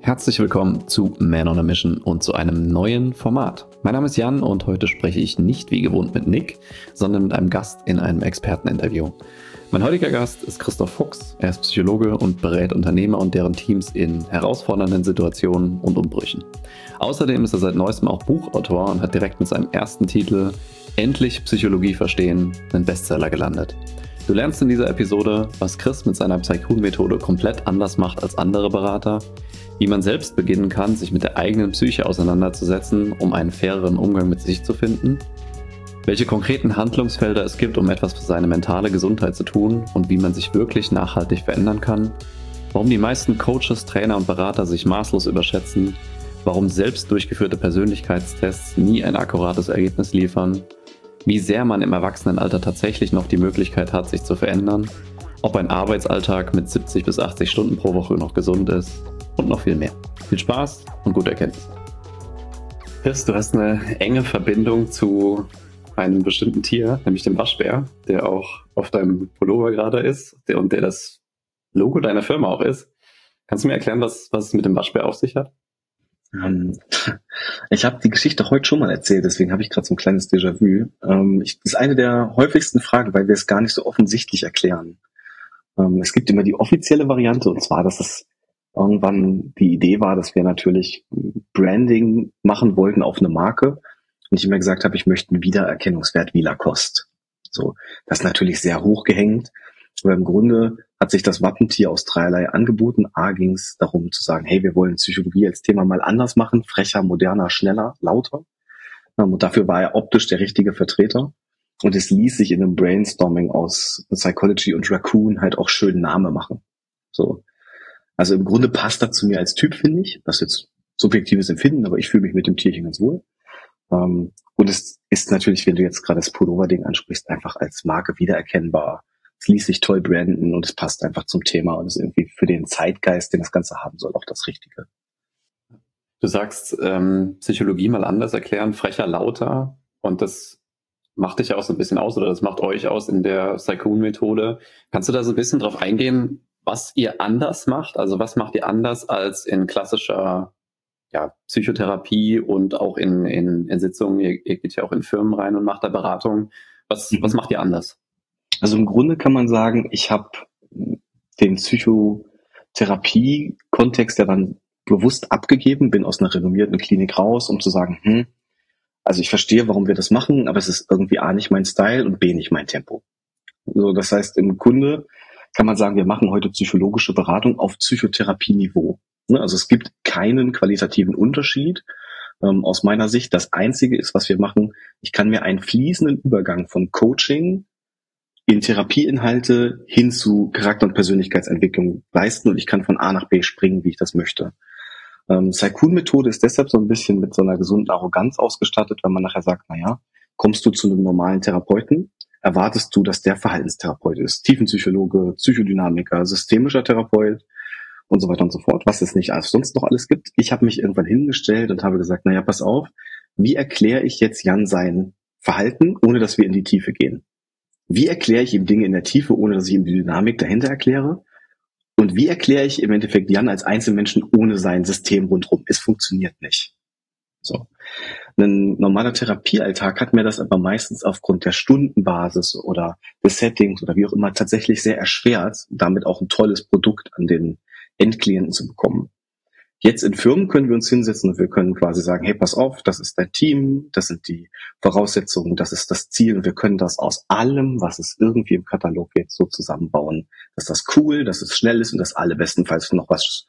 Herzlich willkommen zu Man on a Mission und zu einem neuen Format. Mein Name ist Jan und heute spreche ich nicht wie gewohnt mit Nick, sondern mit einem Gast in einem Experteninterview. Mein heutiger Gast ist Christoph Fuchs. Er ist Psychologe und berät Unternehmer und deren Teams in herausfordernden Situationen und Umbrüchen. Außerdem ist er seit neuestem auch Buchautor und hat direkt mit seinem ersten Titel Endlich Psychologie verstehen einen Bestseller gelandet. Du lernst in dieser Episode, was Chris mit seiner Psychoon-Methode komplett anders macht als andere Berater, wie man selbst beginnen kann, sich mit der eigenen Psyche auseinanderzusetzen, um einen faireren Umgang mit sich zu finden, welche konkreten Handlungsfelder es gibt, um etwas für seine mentale Gesundheit zu tun und wie man sich wirklich nachhaltig verändern kann, warum die meisten Coaches, Trainer und Berater sich maßlos überschätzen, warum selbst durchgeführte Persönlichkeitstests nie ein akkurates Ergebnis liefern, wie sehr man im Erwachsenenalter tatsächlich noch die Möglichkeit hat, sich zu verändern, ob ein Arbeitsalltag mit 70 bis 80 Stunden pro Woche noch gesund ist und noch viel mehr. Viel Spaß und gute Erkenntnisse. Chris, du hast eine enge Verbindung zu einem bestimmten Tier, nämlich dem Waschbär, der auch auf deinem Pullover gerade ist und der das Logo deiner Firma auch ist. Kannst du mir erklären, was es mit dem Waschbär auf sich hat? Ich habe die Geschichte heute schon mal erzählt, deswegen habe ich gerade so ein kleines Déjà-vu. Das ist eine der häufigsten Fragen, weil wir es gar nicht so offensichtlich erklären. Es gibt immer die offizielle Variante, und zwar, dass es irgendwann die Idee war, dass wir natürlich Branding machen wollten auf eine Marke. Und ich immer gesagt habe, ich möchte einen Wiedererkennungswert wie Lacoste. So, das ist natürlich sehr hoch gehängt. Aber im Grunde hat sich das Wappentier aus dreierlei angeboten. A, ging es darum zu sagen, hey, wir wollen Psychologie als Thema mal anders machen, frecher, moderner, schneller, lauter. Und dafür war er optisch der richtige Vertreter. Und es ließ sich in einem Brainstorming aus Psychology und Raccoon halt auch schön Name machen. So. Also im Grunde passt das zu mir als Typ, finde ich. Das ist jetzt subjektives Empfinden, aber ich fühle mich mit dem Tierchen ganz wohl. Und es ist natürlich, wenn du jetzt gerade das Pullover-Ding ansprichst, einfach als Marke wiedererkennbar. Es ließ sich toll branden und es passt einfach zum Thema und ist irgendwie für den Zeitgeist, den das Ganze haben soll, auch das Richtige. Du sagst, Psychologie mal anders erklären, frecher, lauter, und das macht dich ja auch so ein bisschen aus, oder das macht euch aus in der Psychoon-Methode. Kannst du da so ein bisschen drauf eingehen, was ihr anders macht? Also was macht ihr anders als in klassischer Psychotherapie und auch in Sitzungen? Ihr geht ja auch in Firmen rein und macht da Beratung. Was macht ihr anders? Also im Grunde kann man sagen, ich habe den Psychotherapie-Kontext ja dann bewusst abgegeben, bin aus einer renommierten Klinik raus, um zu sagen, also ich verstehe, warum wir das machen, aber es ist irgendwie A, nicht mein Style und B, nicht mein Tempo. So, das heißt, im Grunde kann man sagen, wir machen heute psychologische Beratung auf Psychotherapie-Niveau. Also es gibt keinen qualitativen Unterschied aus meiner Sicht. Das Einzige ist, was wir machen, ich kann mir einen fließenden Übergang von Coaching in Therapieinhalte hin zu Charakter- und Persönlichkeitsentwicklung leisten und ich kann von A nach B springen, wie ich das möchte. Psychoon-Methode ist deshalb so ein bisschen mit so einer gesunden Arroganz ausgestattet, wenn man nachher sagt, kommst du zu einem normalen Therapeuten, erwartest du, dass der Verhaltenstherapeut ist, Tiefenpsychologe, Psychodynamiker, systemischer Therapeut und so weiter und so fort, was es nicht sonst noch alles gibt. Ich habe mich irgendwann hingestellt und habe gesagt, pass auf, wie erkläre ich jetzt Jan sein Verhalten, ohne dass wir in die Tiefe gehen? Wie erkläre ich ihm Dinge in der Tiefe, ohne dass ich ihm die Dynamik dahinter erkläre? Und wie erkläre ich im Endeffekt Jan als Einzelmenschen ohne sein System rundherum? Es funktioniert nicht. So. Ein normaler Therapiealltag hat mir das aber meistens aufgrund der Stundenbasis oder des Settings oder wie auch immer tatsächlich sehr erschwert, damit auch ein tolles Produkt an den Endklienten zu bekommen. Jetzt in Firmen können wir uns hinsetzen und wir können quasi sagen, hey, pass auf, das ist dein Team, das sind die Voraussetzungen, das ist das Ziel und wir können das aus allem, was es irgendwie im Katalog gibt, so zusammenbauen, dass das cool, dass es schnell ist und dass alle bestenfalls noch was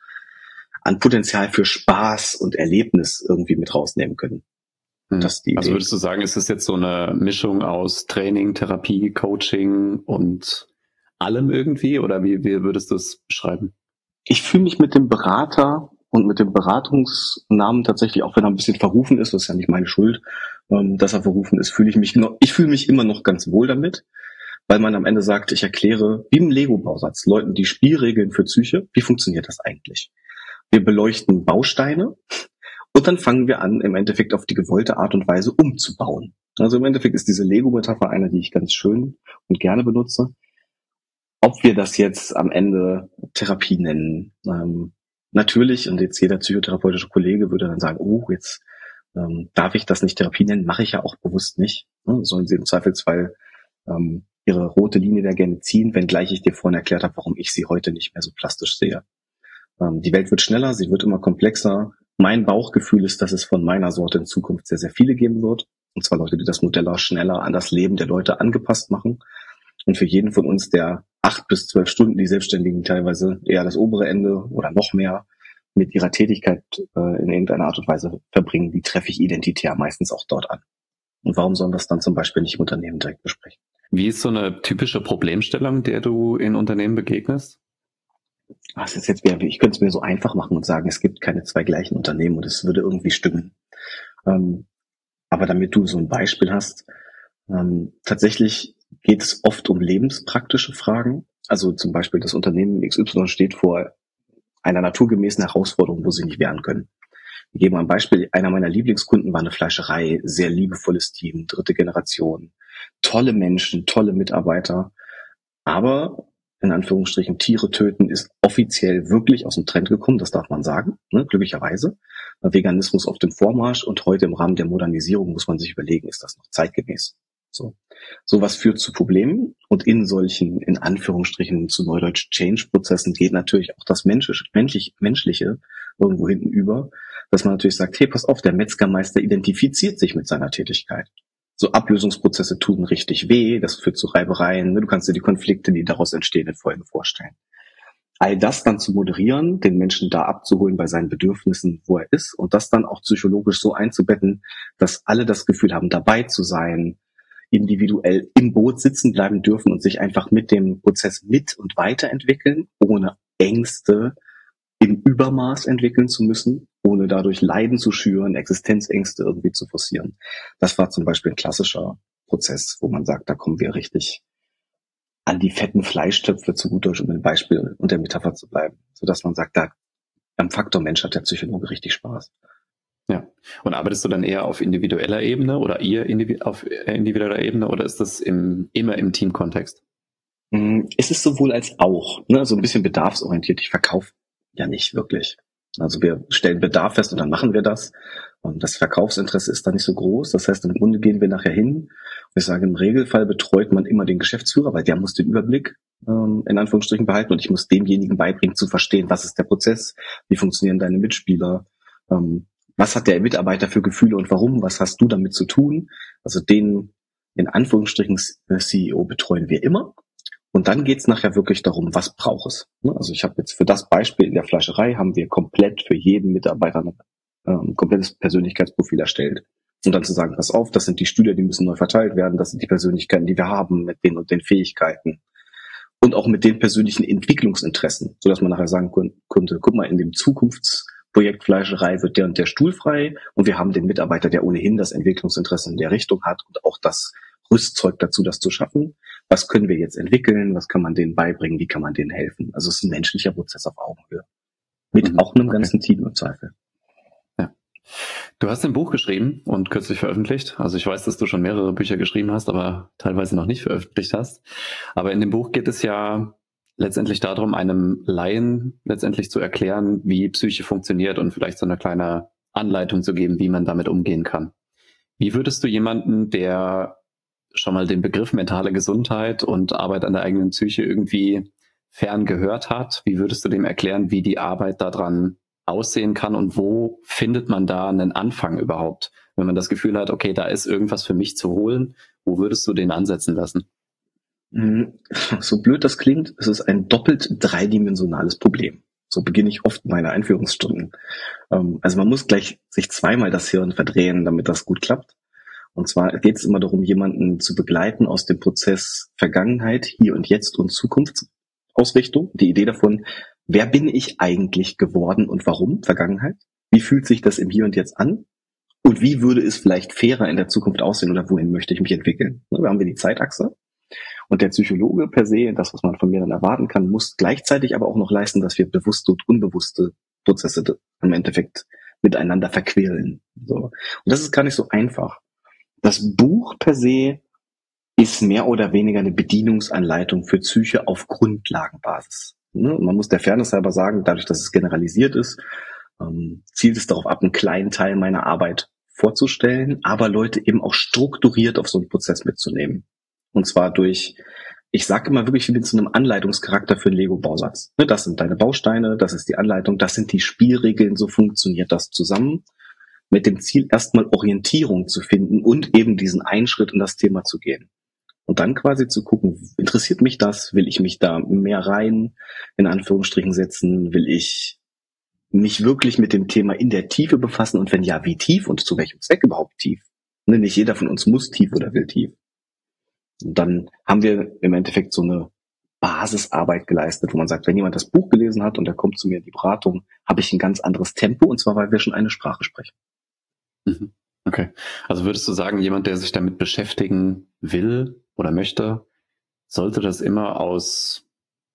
an Potenzial für Spaß und Erlebnis irgendwie mit rausnehmen können. Das ist die Idee. Also würdest du sagen, ist es jetzt so eine Mischung aus Training, Therapie, Coaching und allem irgendwie, oder wie würdest du es beschreiben? Ich fühle mich mit dem Berater und mit dem Beratungsnamen tatsächlich, auch wenn er ein bisschen verrufen ist, das ist ja nicht meine Schuld, dass er verrufen ist, fühle ich mich immer noch ganz wohl damit, weil man am Ende sagt, ich erkläre, wie im Lego-Bausatz, Leuten die Spielregeln für Psyche, wie funktioniert das eigentlich? Wir beleuchten Bausteine und dann fangen wir an, im Endeffekt auf die gewollte Art und Weise umzubauen. Also im Endeffekt ist diese Lego-Metapher eine, die ich ganz schön und gerne benutze. Ob wir das jetzt am Ende Therapie nennen, natürlich, und jetzt jeder psychotherapeutische Kollege würde dann sagen, oh, jetzt darf ich das nicht Therapie nennen, mache ich ja auch bewusst nicht. Ne? Sollen sie im Zweifelsfall ihre rote Linie da gerne ziehen, wenngleich ich dir vorhin erklärt habe, warum ich sie heute nicht mehr so plastisch sehe. Die Welt wird schneller, sie wird immer komplexer. Mein Bauchgefühl ist, dass es von meiner Sorte in Zukunft sehr, sehr viele geben wird. Und zwar Leute, die das Modell schneller an das Leben der Leute angepasst machen. Und für jeden von uns, der 8 bis 12 Stunden, die Selbstständigen teilweise eher das obere Ende oder noch mehr mit ihrer Tätigkeit in irgendeiner Art und Weise verbringen, die treffe ich identitär meistens auch dort an. Und warum sollen wir das dann zum Beispiel nicht im Unternehmen direkt besprechen? Wie ist so eine typische Problemstellung, der du in Unternehmen begegnest? Das ist jetzt wieder, ich könnte es mir so einfach machen und sagen, es gibt keine zwei gleichen Unternehmen und es würde irgendwie stimmen. Aber damit du so ein Beispiel hast, tatsächlich geht es oft um lebenspraktische Fragen. Also zum Beispiel das Unternehmen XY steht vor einer naturgemäßen Herausforderung, wo sie nicht wehren können. Ich gebe mal ein Beispiel. Einer meiner Lieblingskunden war eine Fleischerei, sehr liebevolles Team, 3. Generation, tolle Menschen, tolle Mitarbeiter. Aber in Anführungsstrichen Tiere töten ist offiziell wirklich aus dem Trend gekommen, das darf man sagen, ne, glücklicherweise. Veganismus auf dem Vormarsch und heute im Rahmen der Modernisierung muss man sich überlegen, ist das noch zeitgemäß? Sowas führt zu Problemen und in solchen, in Anführungsstrichen zu Neudeutsch Change-Prozessen geht natürlich auch das Menschliche irgendwo hinten über, dass man natürlich sagt, hey, pass auf, der Metzgermeister identifiziert sich mit seiner Tätigkeit. So Ablösungsprozesse tun richtig weh, das führt zu Reibereien, du kannst dir die Konflikte, die daraus entstehen, in Folgen vorstellen. All das dann zu moderieren, den Menschen da abzuholen bei seinen Bedürfnissen, wo er ist, und das dann auch psychologisch so einzubetten, dass alle das Gefühl haben, dabei zu sein, individuell im Boot sitzen bleiben dürfen und sich einfach mit dem Prozess mit und weiterentwickeln, ohne Ängste im Übermaß entwickeln zu müssen, ohne dadurch Leiden zu schüren, Existenzängste irgendwie zu forcieren. Das war zum Beispiel ein klassischer Prozess, wo man sagt, da kommen wir richtig an die fetten Fleischtöpfe, zu gut Deutsch, um ein Beispiel und der Metapher zu bleiben, sodass man sagt, da am Faktor Mensch hat der Psychologe richtig Spaß. Ja. Und arbeitest du dann eher auf individueller Ebene oder ihr auf individueller Ebene oder ist das immer im Teamkontext? Es ist sowohl als auch, ne, so ein bisschen bedarfsorientiert. Ich verkaufe ja nicht wirklich. Also wir stellen Bedarf fest und dann machen wir das. Und das Verkaufsinteresse ist da nicht so groß. Das heißt, im Grunde gehen wir nachher hin. Und ich sage, im Regelfall betreut man immer den Geschäftsführer, weil der muss den Überblick in Anführungsstrichen behalten und ich muss demjenigen beibringen zu verstehen, was ist der Prozess, wie funktionieren deine Mitspieler, was hat der Mitarbeiter für Gefühle und warum, was hast du damit zu tun. Also den in Anführungsstrichen CEO betreuen wir immer. Und dann geht's nachher wirklich darum, was braucht es. Also ich habe jetzt für das Beispiel in der Fleischerei haben wir komplett für jeden Mitarbeiter ein komplettes Persönlichkeitsprofil erstellt. Und dann zu sagen, pass auf, das sind die Stühle, die müssen neu verteilt werden, das sind die Persönlichkeiten, die wir haben, mit den und den Fähigkeiten. Und auch mit den persönlichen Entwicklungsinteressen, sodass man nachher sagen konnte, guck mal, in dem Zukunftsprojekt Fleischerei wird der und der Stuhl frei und wir haben den Mitarbeiter, der ohnehin das Entwicklungsinteresse in der Richtung hat und auch das Rüstzeug dazu, das zu schaffen. Was können wir jetzt entwickeln? Was kann man denen beibringen? Wie kann man denen helfen? Also es ist ein menschlicher Prozess auf Augenhöhe. Mit auch einem ganzen Team im Zweifel. Ja. Du hast ein Buch geschrieben und kürzlich veröffentlicht. Also ich weiß, dass du schon mehrere Bücher geschrieben hast, aber teilweise noch nicht veröffentlicht hast. Aber in dem Buch geht es ja letztendlich darum, einem Laien letztendlich zu erklären, wie Psyche funktioniert und vielleicht so eine kleine Anleitung zu geben, wie man damit umgehen kann. Wie würdest du jemanden, der schon mal den Begriff mentale Gesundheit und Arbeit an der eigenen Psyche irgendwie fern gehört hat, wie würdest du dem erklären, wie die Arbeit daran aussehen kann und wo findet man da einen Anfang überhaupt? Wenn man das Gefühl hat, okay, da ist irgendwas für mich zu holen, wo würdest du den ansetzen lassen? So blöd das klingt, es ist ein doppelt dreidimensionales Problem. So beginne ich oft meine Einführungsstunden. Also man muss gleich sich zweimal das Hirn verdrehen, damit das gut klappt. Und zwar geht es immer darum, jemanden zu begleiten aus dem Prozess Vergangenheit, Hier und Jetzt und Zukunftsausrichtung. Die Idee davon, wer bin ich eigentlich geworden und warum? Vergangenheit. Wie fühlt sich das im Hier und Jetzt an? Und wie würde es vielleicht fairer in der Zukunft aussehen oder wohin möchte ich mich entwickeln? Da haben wir die Zeitachse. Und der Psychologe per se, das, was man von mir dann erwarten kann, muss gleichzeitig aber auch noch leisten, dass wir bewusste und unbewusste Prozesse im Endeffekt miteinander verquirlen. So. Und das ist gar nicht so einfach. Das Buch per se ist mehr oder weniger eine Bedienungsanleitung für Psyche auf Grundlagenbasis. Ne? Man muss der Fairness halber sagen, dadurch, dass es generalisiert ist, zielt es darauf ab, einen kleinen Teil meiner Arbeit vorzustellen, aber Leute eben auch strukturiert auf so einen Prozess mitzunehmen. Und zwar durch, ich sage immer wirklich, ich bin zu einem Anleitungscharakter für einen Lego-Bausatz. Ne, das sind deine Bausteine, das ist die Anleitung, das sind die Spielregeln, so funktioniert das zusammen, mit dem Ziel, erstmal Orientierung zu finden und eben diesen einen Schritt in das Thema zu gehen. Und dann quasi zu gucken, interessiert mich das? Will ich mich da mehr rein, in Anführungsstrichen setzen? Will ich mich wirklich mit dem Thema in der Tiefe befassen? Und wenn ja, wie tief und zu welchem Zweck überhaupt tief? Ne, nicht jeder von uns muss tief oder will tief. Und dann haben wir im Endeffekt so eine Basisarbeit geleistet, wo man sagt, wenn jemand das Buch gelesen hat und er kommt zu mir in die Beratung, habe ich ein ganz anderes Tempo, und zwar, weil wir schon eine Sprache sprechen. Mhm. Okay. Also würdest du sagen, jemand, der sich damit beschäftigen will oder möchte, sollte das immer aus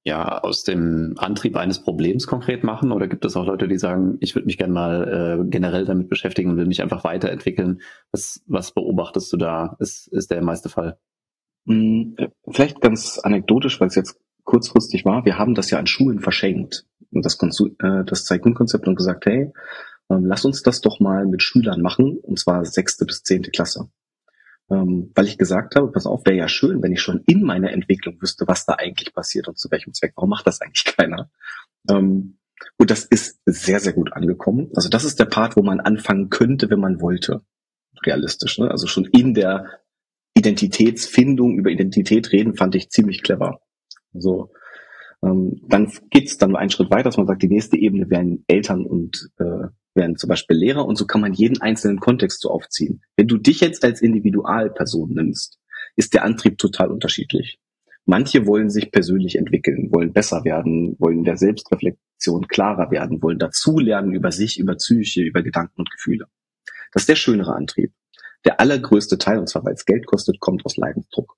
dem Antrieb eines Problems konkret machen? Oder gibt es auch Leute, die sagen, ich würde mich gerne mal generell damit beschäftigen und will mich einfach weiterentwickeln? Was beobachtest du da? Ist der meiste Fall? Vielleicht ganz anekdotisch, weil es jetzt kurzfristig war. Wir haben das ja an Schulen verschenkt. Und das Zeichen-Konzept und gesagt, hey, lass uns das doch mal mit Schülern machen, und zwar 6. bis 10. Klasse. Weil ich gesagt habe, pass auf, wäre ja schön, wenn ich schon in meiner Entwicklung wüsste, was da eigentlich passiert und zu welchem Zweck. Warum macht das eigentlich keiner? Und das ist sehr, sehr gut angekommen. Also das ist der Part, wo man anfangen könnte, wenn man wollte. Realistisch, ne? Also schon in der Identitätsfindung, über Identität reden, fand ich ziemlich clever. So, dann geht's dann einen Schritt weiter, dass man sagt, die nächste Ebene wären Eltern und wären zum Beispiel Lehrer, und so kann man jeden einzelnen Kontext so aufziehen. Wenn du dich jetzt als Individualperson nimmst, ist der Antrieb total unterschiedlich. Manche wollen sich persönlich entwickeln, wollen besser werden, wollen in der Selbstreflexion klarer werden, wollen dazulernen über sich, über Psyche, über Gedanken und Gefühle. Das ist der schönere Antrieb. Der allergrößte Teil, und zwar weil es Geld kostet, kommt aus Leidensdruck.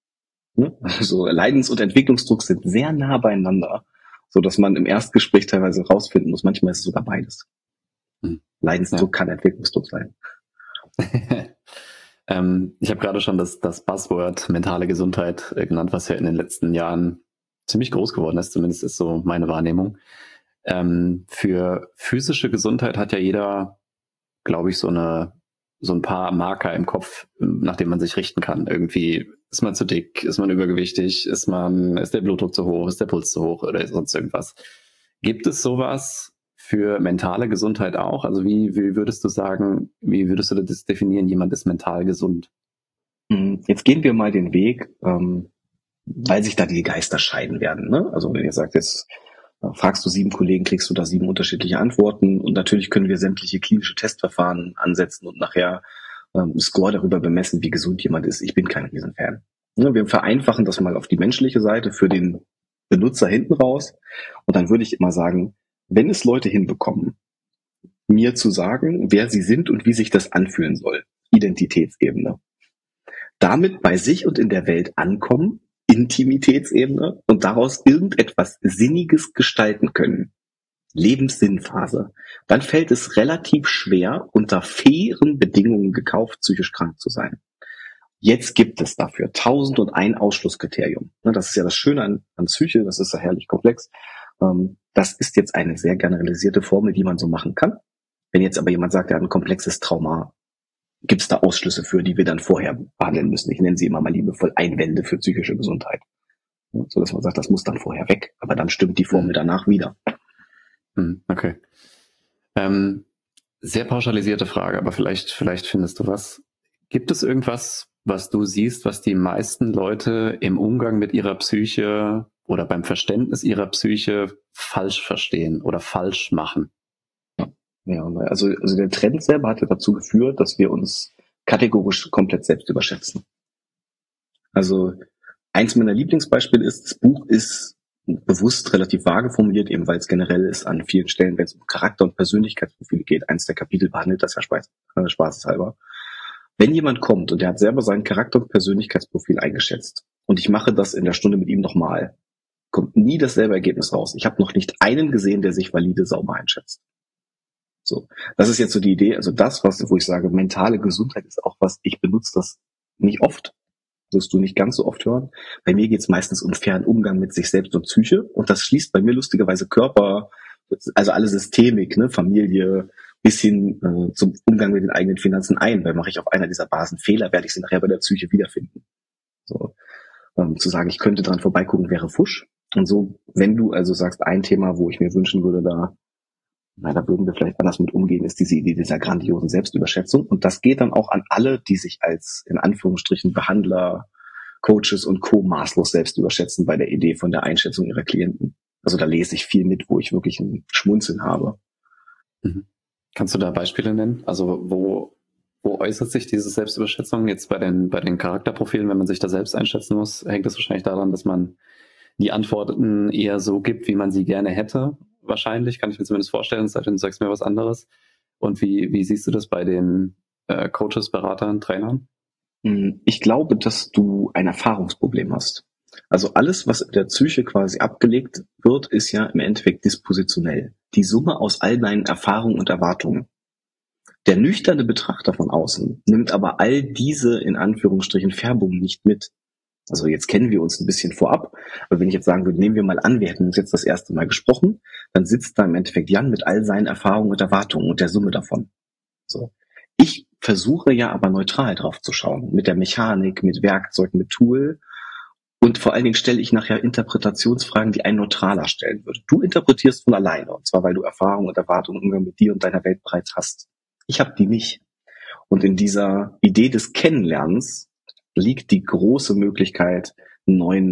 Also Leidens- und Entwicklungsdruck sind sehr nah beieinander, so dass man im Erstgespräch teilweise rausfinden muss. Manchmal ist es sogar beides. Leidensdruck kann Entwicklungsdruck sein. Ich habe gerade schon das Buzzword mentale Gesundheit genannt, was ja in den letzten Jahren ziemlich groß geworden ist. Zumindest ist so meine Wahrnehmung. Für physische Gesundheit hat ja jeder, glaube ich, so ein paar Marker im Kopf, nach denen man sich richten kann. Irgendwie ist man zu dick, ist man übergewichtig, ist der Blutdruck zu hoch, ist der Puls zu hoch oder sonst irgendwas. Gibt es sowas für mentale Gesundheit auch? Also wie würdest du sagen, wie würdest du das definieren, jemand ist mental gesund? Jetzt gehen wir mal den Weg, weil sich da die Geister scheiden werden. Ne? Also wenn ihr sagt, jetzt fragst du 7 Kollegen, kriegst du da 7 unterschiedliche Antworten, und natürlich können wir sämtliche klinische Testverfahren ansetzen und nachher Score darüber bemessen, wie gesund jemand ist. Ich bin kein Riesenfan. Ne? Wir vereinfachen das mal auf die menschliche Seite für den Benutzer hinten raus, und dann würde ich immer sagen, wenn es Leute hinbekommen, mir zu sagen, wer sie sind und wie sich das anfühlen soll, Identitätsebene, damit bei sich und in der Welt ankommen, Intimitätsebene, und daraus irgendetwas Sinniges gestalten können, Lebenssinnphase, dann fällt es relativ schwer, unter fairen Bedingungen gekauft, psychisch krank zu sein. Jetzt gibt es dafür 1001 Ausschlusskriterium. Das ist ja das Schöne an Psyche, das ist ja herrlich komplex. Das ist jetzt eine sehr generalisierte Formel, die man so machen kann. Wenn jetzt aber jemand sagt, er hat ein komplexes Trauma, gibt es da Ausschlüsse für, die wir dann vorher behandeln müssen. Ich nenne sie immer mal liebevoll Einwände für psychische Gesundheit. So dass man sagt, das muss dann vorher weg, aber dann stimmt die Formel danach wieder. Okay. Sehr pauschalisierte Frage, aber vielleicht findest du was. Gibt es irgendwas, was du siehst, was die meisten Leute im Umgang mit ihrer Psyche oder beim Verständnis ihrer Psyche falsch verstehen oder falsch machen? Ja, also der Trend selber hat ja dazu geführt, dass wir uns kategorisch komplett selbst überschätzen. Also eins meiner Lieblingsbeispiele ist, das Buch ist bewusst relativ vage formuliert, eben weil es generell ist an vielen Stellen, wenn es um Charakter- und Persönlichkeitsprofile geht. Eins der Kapitel behandelt das ja spaßeshalber. Wenn jemand kommt und der hat selber sein Charakter- und Persönlichkeitsprofil eingeschätzt und ich mache das in der Stunde mit ihm nochmal, kommt nie dasselbe Ergebnis raus. Ich habe noch nicht einen gesehen, der sich valide sauber einschätzt. So, das ist jetzt so die Idee. Also das, wo ich sage, mentale Gesundheit ist auch was, ich benutze das nicht oft. wirst du nicht ganz so oft hören. Bei mir geht es meistens um fairen Umgang mit sich selbst und Psyche. Und das schließt bei mir lustigerweise Körper, also alle Systemik, ne, Familie, bis hin zum Umgang mit den eigenen Finanzen ein. Weil mache ich auf einer dieser Basen Fehler, werde ich sie nachher bei der Psyche wiederfinden. So, zu sagen, ich könnte dran vorbeigucken, wäre Fusch. Und so, wenn du also sagst, ein Thema, wo ich mir wünschen würde, da würden wir vielleicht anders mit umgehen, ist diese Idee dieser grandiosen Selbstüberschätzung. Und das geht dann auch an alle, die sich als, in Anführungsstrichen, Behandler, Coaches und Co. maßlos selbst überschätzen bei der Idee von der Einschätzung ihrer Klienten. Also da lese ich viel mit, wo ich wirklich ein Schmunzeln habe. Mhm. Kannst du da Beispiele nennen? Also wo äußert sich diese Selbstüberschätzung jetzt bei den Charakterprofilen, wenn man sich da selbst einschätzen muss? Hängt das wahrscheinlich daran, dass man die Antworten eher so gibt, wie man sie gerne hätte? Wahrscheinlich, kann ich mir zumindest vorstellen, es sei denn, du sagst mir was anderes. Und wie siehst du das bei den Coaches, Beratern, Trainern? Ich glaube, dass du ein Erfahrungsproblem hast. Also alles, was in der Psyche quasi abgelegt wird, ist ja im Endeffekt dispositionell. Die Summe aus all deinen Erfahrungen und Erwartungen. Der nüchterne Betrachter von außen nimmt aber all diese in Anführungsstrichen Färbungen nicht mit. Also jetzt kennen wir uns ein bisschen vorab, aber wenn ich jetzt sagen würde, nehmen wir mal an, wir hätten uns jetzt das erste Mal gesprochen, dann sitzt da im Endeffekt Jan mit all seinen Erfahrungen und Erwartungen und der Summe davon. So. Ich versuche ja aber neutral drauf zu schauen, mit der Mechanik, mit Werkzeug, mit Tool. Und vor allen Dingen stelle ich nachher Interpretationsfragen, die ein Neutraler stellen würde. Du interpretierst von alleine, und zwar weil du Erfahrung und Erwartung im Umgang mit dir und deiner Welt bereits hast. Ich habe die nicht. Und in dieser Idee des Kennenlernens liegt die große Möglichkeit, einen neuen,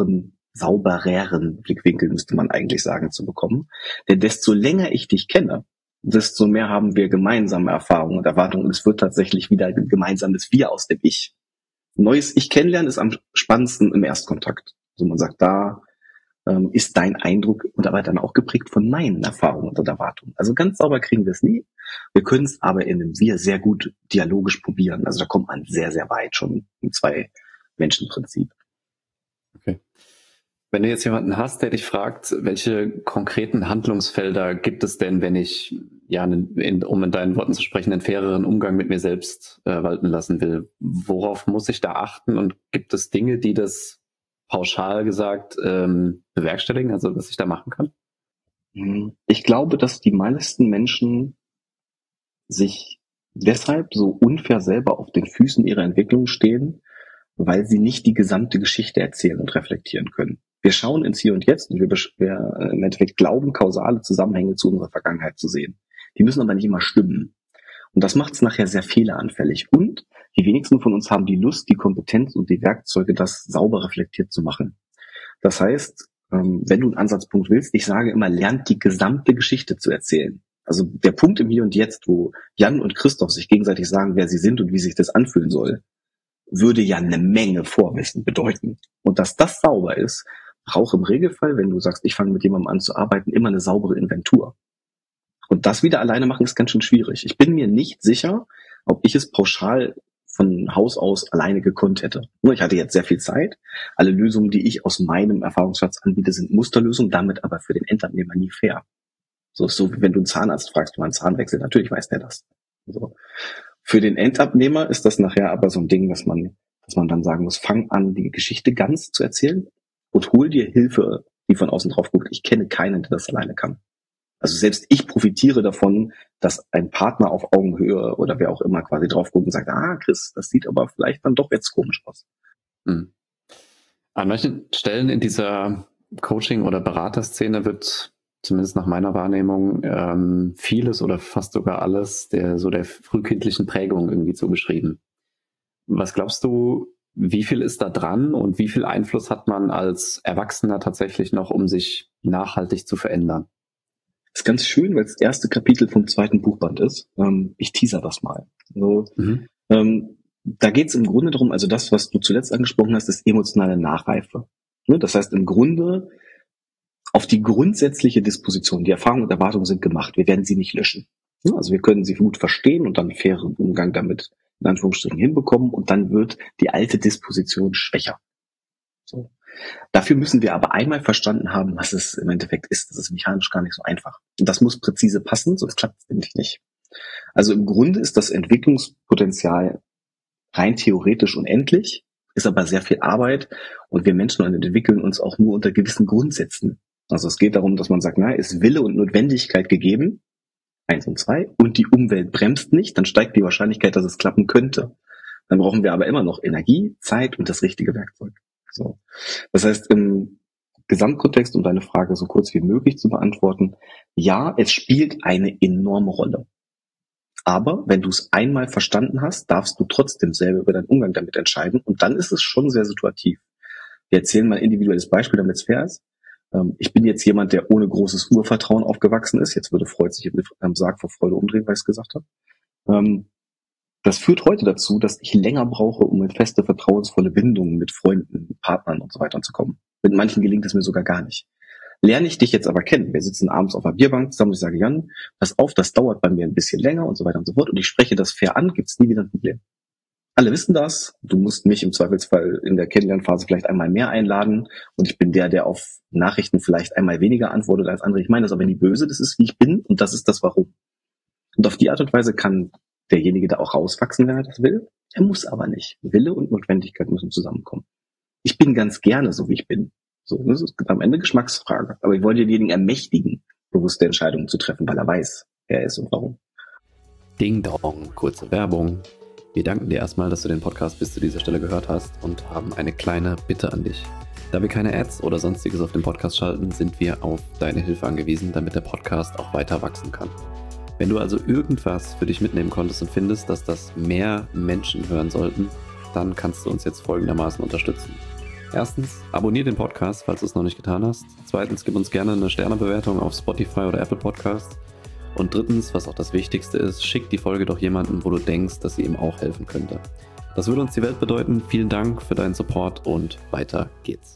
saubereren Blickwinkel, müsste man eigentlich sagen, zu bekommen. Denn desto länger ich dich kenne, desto mehr haben wir gemeinsame Erfahrungen und Erwartungen. Und es wird tatsächlich wieder ein gemeinsames Wir aus dem Ich. Neues Ich kennenlernen ist am spannendsten im Erstkontakt. Also man sagt, da ist dein Eindruck und aber dann auch geprägt von meinen Erfahrungen und Erwartungen. Also ganz sauber kriegen wir es nie. Wir können es aber in einem Wir sehr gut dialogisch probieren. Also da kommt man sehr, sehr weit schon im Zwei-Menschen-Prinzip. Okay. Wenn du jetzt jemanden hast, der dich fragt, welche konkreten Handlungsfelder gibt es denn, wenn ich, ja, um in deinen Worten zu sprechen, einen faireren Umgang mit mir selbst walten lassen will, worauf muss ich da achten und gibt es Dinge, die das pauschal gesagt bewerkstelligen, also was ich da machen kann? Ich glaube, dass die meisten Menschen sich deshalb so unfair selber auf den Füßen ihrer Entwicklung stehen, weil sie nicht die gesamte Geschichte erzählen und reflektieren können. Wir schauen ins Hier und Jetzt und wir im Endeffekt glauben, kausale Zusammenhänge zu unserer Vergangenheit zu sehen. Die müssen aber nicht immer stimmen. Und das macht es nachher sehr fehleranfällig. Und die wenigsten von uns haben die Lust, die Kompetenz und die Werkzeuge, das sauber reflektiert zu machen. Das heißt, wenn du einen Ansatzpunkt willst, ich sage immer, lernt die gesamte Geschichte zu erzählen. Also der Punkt im Hier und Jetzt, wo Jan und Christoph sich gegenseitig sagen, wer sie sind und wie sich das anfühlen soll, würde ja eine Menge Vorwissen bedeuten. Und dass das sauber ist, braucht im Regelfall, wenn du sagst, ich fange mit jemandem an zu arbeiten, immer eine saubere Inventur. Und das wieder alleine machen ist ganz schön schwierig. Ich bin mir nicht sicher, ob ich es pauschal von Haus aus alleine gekonnt hätte. Nur ich hatte jetzt sehr viel Zeit. Alle Lösungen, die ich aus meinem Erfahrungsschatz anbiete, sind Musterlösungen, damit aber für den Endabnehmer nie fair. So ist so, wie wenn du einen Zahnarzt fragst, du einen Zahnwechsel, natürlich weiß der das. So. Für den Endabnehmer ist das nachher aber so ein Ding, dass man dann sagen muss, fang an, die Geschichte ganz zu erzählen und hol dir Hilfe, die von außen drauf guckt. Ich kenne keinen, der das alleine kann. Also selbst ich profitiere davon, dass ein Partner auf Augenhöhe oder wer auch immer quasi drauf guckt und sagt, Chris, das sieht aber vielleicht dann doch jetzt komisch aus. An manchen Stellen in dieser Coaching- oder Beraterszene wird, zumindest nach meiner Wahrnehmung, vieles oder fast sogar alles der frühkindlichen Prägung irgendwie zugeschrieben. Was glaubst du, wie viel ist da dran und wie viel Einfluss hat man als Erwachsener tatsächlich noch, um sich nachhaltig zu verändern? Das ist ganz schön, weil es das erste Kapitel vom zweiten Buchband ist. Ich teaser das mal. So, da geht es im Grunde darum, also das, was du zuletzt angesprochen hast, ist emotionale Nachreife. Das heißt im Grunde auf die grundsätzliche Disposition, die Erfahrungen und Erwartungen sind gemacht, wir werden sie nicht löschen. Also wir können sie gut verstehen und dann einen fairen Umgang damit in Anführungsstrichen hinbekommen und dann wird die alte Disposition schwächer. So. Dafür müssen wir aber einmal verstanden haben, was es im Endeffekt ist. Das ist mechanisch gar nicht so einfach. Und das muss präzise passen, sonst klappt es nämlich nicht. Also im Grunde ist das Entwicklungspotenzial rein theoretisch unendlich. ist aber sehr viel Arbeit und wir Menschen entwickeln uns auch nur unter gewissen Grundsätzen. Also es geht darum, dass man sagt, na, ist Wille und Notwendigkeit gegeben, 1 und 2, und die Umwelt bremst nicht, dann steigt die Wahrscheinlichkeit, dass es klappen könnte. Dann brauchen wir aber immer noch Energie, Zeit und das richtige Werkzeug. So. Das heißt, im Gesamtkontext, um deine Frage so kurz wie möglich zu beantworten, ja, es spielt eine enorme Rolle. Aber wenn du es einmal verstanden hast, darfst du trotzdem selber über deinen Umgang damit entscheiden und dann ist es schon sehr situativ. Wir erzählen mal ein individuelles Beispiel, damit es fair ist. Ich bin jetzt jemand, der ohne großes Urvertrauen aufgewachsen ist. Jetzt würde Freud sich im Sarg vor Freude umdrehen, weil ich es gesagt habe. Das führt heute dazu, dass ich länger brauche, um in feste, vertrauensvolle Bindungen mit Freunden, Partnern und so weiter zu kommen. Mit manchen gelingt es mir sogar gar nicht. Lerne ich dich jetzt aber kennen. Wir sitzen abends auf einer Bierbank zusammen und ich sage, Jan, pass auf, das dauert bei mir ein bisschen länger und so weiter und so fort. Und ich spreche das fair an, gibt's nie wieder ein Problem. Alle wissen das. Du musst mich im Zweifelsfall in der Kennenlernphase vielleicht einmal mehr einladen. Und ich bin der auf Nachrichten vielleicht einmal weniger antwortet als andere. Ich meine das aber nie böse. Das ist, wie ich bin. Und das ist das Warum. Und auf die Art und Weise kann derjenige da auch rauswachsen, wenn er das will. Er muss aber nicht. Wille und Notwendigkeit müssen zusammenkommen. Ich bin ganz gerne so, wie ich bin. So, das ist am Ende Geschmacksfrage. Aber ich wollte denjenigen ermächtigen, bewusste Entscheidungen zu treffen, weil er weiß, wer er ist und warum. Ding Dong, kurze Werbung. Wir danken dir erstmal, dass du den Podcast bis zu dieser Stelle gehört hast und haben eine kleine Bitte an dich. Da wir keine Ads oder sonstiges auf dem Podcast schalten, sind wir auf deine Hilfe angewiesen, damit der Podcast auch weiter wachsen kann. Wenn du also irgendwas für dich mitnehmen konntest und findest, dass das mehr Menschen hören sollten, dann kannst du uns jetzt folgendermaßen unterstützen. Erstens, abonniere den Podcast, falls du es noch nicht getan hast. Zweitens, gib uns gerne eine Sternebewertung auf Spotify oder Apple Podcasts. Und drittens, was auch das Wichtigste ist, schick die Folge doch jemandem, wo du denkst, dass sie ihm auch helfen könnte. Das würde uns die Welt bedeuten. Vielen Dank für deinen Support und weiter geht's.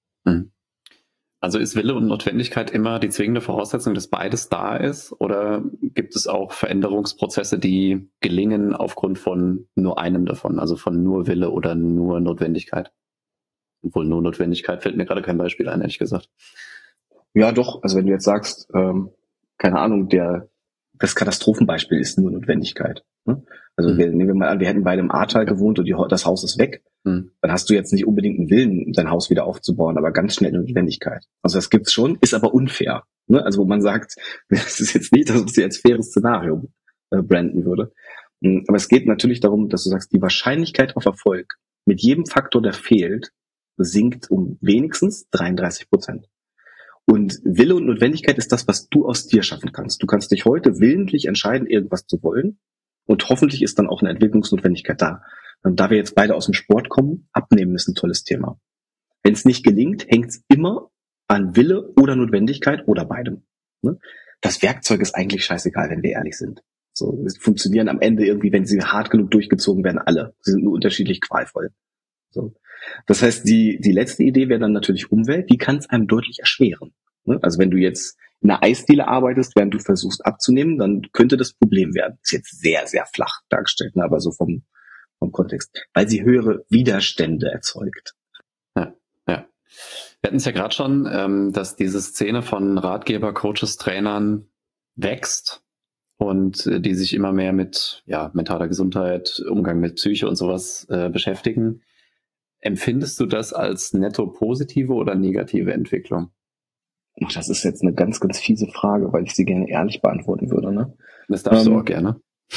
Also ist Wille und Notwendigkeit immer die zwingende Voraussetzung, dass beides da ist? Oder gibt es auch Veränderungsprozesse, die gelingen aufgrund von nur einem davon, also von nur Wille oder nur Notwendigkeit? Obwohl nur Notwendigkeit fällt mir gerade kein Beispiel ein, ehrlich gesagt. Ja, doch. Also wenn du jetzt sagst, keine Ahnung, das Katastrophenbeispiel ist nur Notwendigkeit. Ne? Also nehmen wir mal an, wir hätten beide im Ahrtal gewohnt und das Haus ist weg. Dann hast du jetzt nicht unbedingt einen Willen, dein Haus wieder aufzubauen, aber ganz schnell eine Notwendigkeit. Also das gibt's schon, ist aber unfair. Ne? Also wo man sagt, das ist jetzt nicht, dass es dir als faires Szenario branden würde. Aber es geht natürlich darum, dass du sagst, die Wahrscheinlichkeit auf Erfolg mit jedem Faktor, der fehlt, sinkt um wenigstens 33%. Und Wille und Notwendigkeit ist das, was du aus dir schaffen kannst. Du kannst dich heute willentlich entscheiden, irgendwas zu wollen. Und hoffentlich ist dann auch eine Entwicklungsnotwendigkeit da. Und da wir jetzt beide aus dem Sport kommen, Abnehmen ist ein tolles Thema. Wenn es nicht gelingt, hängt es immer an Wille oder Notwendigkeit oder beidem. Das Werkzeug ist eigentlich scheißegal, wenn wir ehrlich sind. So, es funktionieren am Ende irgendwie, wenn sie hart genug durchgezogen werden, alle. Sie sind nur unterschiedlich qualvoll. So. Das heißt, die letzte Idee wäre dann natürlich Umwelt, die kann es einem deutlich erschweren. Also wenn du jetzt in einer Eisdiele arbeitest, während du versuchst abzunehmen, dann könnte das Problem werden. Ist jetzt sehr, sehr flach dargestellt, aber so vom Kontext. Weil sie höhere Widerstände erzeugt. Ja. Wir hatten es ja gerade schon, dass diese Szene von Ratgeber, Coaches, Trainern wächst und die sich immer mehr mit mentaler Gesundheit, Umgang mit Psyche und sowas beschäftigen. Empfindest du das als netto positive oder negative Entwicklung? Das ist jetzt eine ganz, ganz fiese Frage, weil ich sie gerne ehrlich beantworten würde. Ne? Das darfst du auch gerne.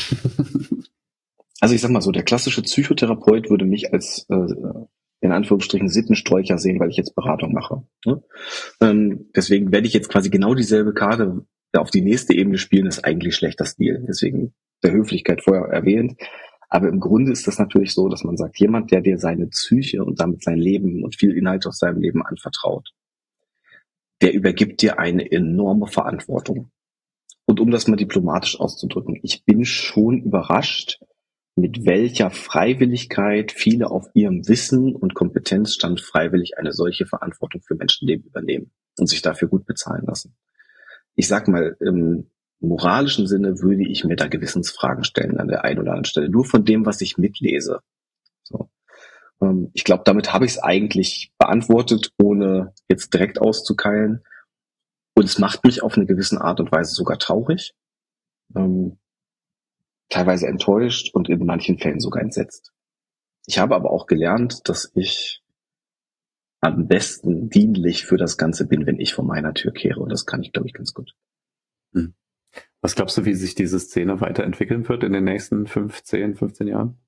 Also ich sag mal so, der klassische Psychotherapeut würde mich als in Anführungsstrichen Sittenstreucher sehen, weil ich jetzt Beratung mache. Ne? Deswegen werde ich jetzt quasi genau dieselbe Karte auf die nächste Ebene spielen, ist eigentlich schlechter Stil. Deswegen der Höflichkeit vorher erwähnt. Aber im Grunde ist das natürlich so, dass man sagt, jemand, der dir seine Psyche und damit sein Leben und viel Inhalt aus seinem Leben anvertraut, der übergibt dir eine enorme Verantwortung. Und um das mal diplomatisch auszudrücken, ich bin schon überrascht, mit welcher Freiwilligkeit viele auf ihrem Wissen und Kompetenzstand freiwillig eine solche Verantwortung für Menschenleben übernehmen und sich dafür gut bezahlen lassen. Ich sag mal, im moralischen Sinne würde ich mir da Gewissensfragen stellen an der einen oder anderen Stelle, nur von dem, was ich mitlese. So. Ich glaube, damit habe ich es eigentlich beantwortet, ohne jetzt direkt auszukeilen. Und es macht mich auf eine gewisse Art und Weise sogar traurig, teilweise enttäuscht und in manchen Fällen sogar entsetzt. Ich habe aber auch gelernt, dass ich am besten dienlich für das Ganze bin, wenn ich vor meiner Tür kehre. Und das kann ich, glaube ich, ganz gut. Hm. Was glaubst du, wie sich diese Szene weiterentwickeln wird in den nächsten 15 Jahren?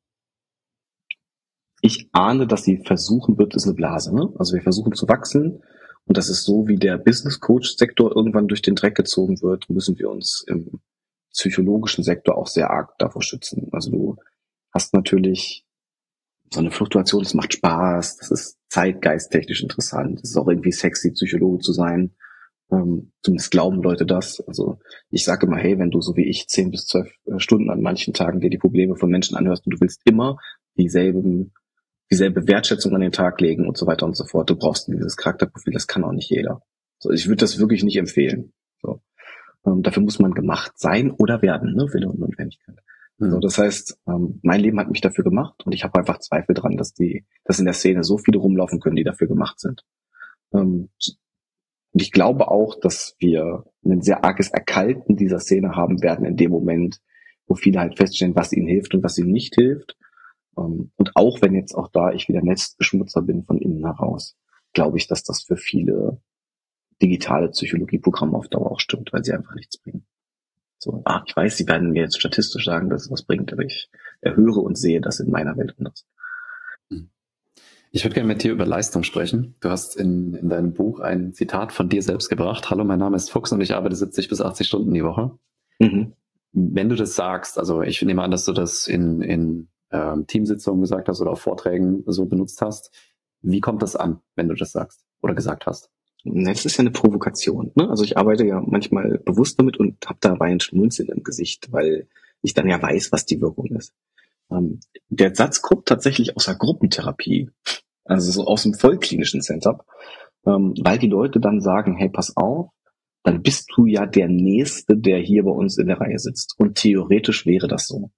Ich ahne, dass sie versuchen wird, ist eine Blase. Ne? Also wir versuchen zu wachsen. Und das ist so, wie der Business Coach Sektor irgendwann durch den Dreck gezogen wird, müssen wir uns im psychologischen Sektor auch sehr arg davor schützen. Also du hast natürlich so eine Fluktuation, das macht Spaß, das ist zeitgeisttechnisch interessant, es ist auch irgendwie sexy, Psychologe zu sein. Zumindest glauben Leute das. Also ich sage immer, hey, wenn du so wie ich 10 bis 12 Stunden an manchen Tagen dir die Probleme von Menschen anhörst und du willst immer dieselbe Wertschätzung an den Tag legen und so weiter und so fort, du brauchst dieses Charakterprofil, das kann auch nicht jeder. So, ich würde das wirklich nicht empfehlen. So. Dafür muss man gemacht sein oder werden, ne? Wille und Notwendigkeit. So, das heißt, mein Leben hat mich dafür gemacht und ich habe einfach Zweifel dran, dass in der Szene so viele rumlaufen können, die dafür gemacht sind. Und ich glaube auch, dass wir ein sehr arges Erkalten dieser Szene haben werden in dem Moment, wo viele halt feststellen, was ihnen hilft und was ihnen nicht hilft. Und auch wenn jetzt auch da ich wieder Netzbeschmutzer bin von innen heraus, glaube ich, dass das für viele digitale Psychologieprogramme auf Dauer auch stimmt, weil sie einfach nichts bringen. So, ich weiß, sie werden mir jetzt statistisch sagen, dass es was bringt, aber ich höre und sehe das in meiner Welt anders. Ich würde gerne mit dir über Leistung sprechen. Du hast in deinem Buch ein Zitat von dir selbst gebracht. Hallo, mein Name ist Fuchs und ich arbeite 70 bis 80 Stunden die Woche. Mhm. Wenn du das sagst, also ich nehme an, dass du das in Teamsitzungen gesagt hast oder auf Vorträgen so benutzt hast. Wie kommt das an, wenn du das sagst oder gesagt hast? Das ist ja eine Provokation. Ne? Also ich arbeite ja manchmal bewusst damit und habe dabei ein Schmunzeln im Gesicht, weil ich dann ja weiß, was die Wirkung ist. Der Satz kommt tatsächlich aus der Gruppentherapie, also so aus dem vollklinischen Setup, weil die Leute dann sagen, hey, pass auf, dann bist du ja der Nächste, der hier bei uns in der Reihe sitzt. Und theoretisch wäre das so.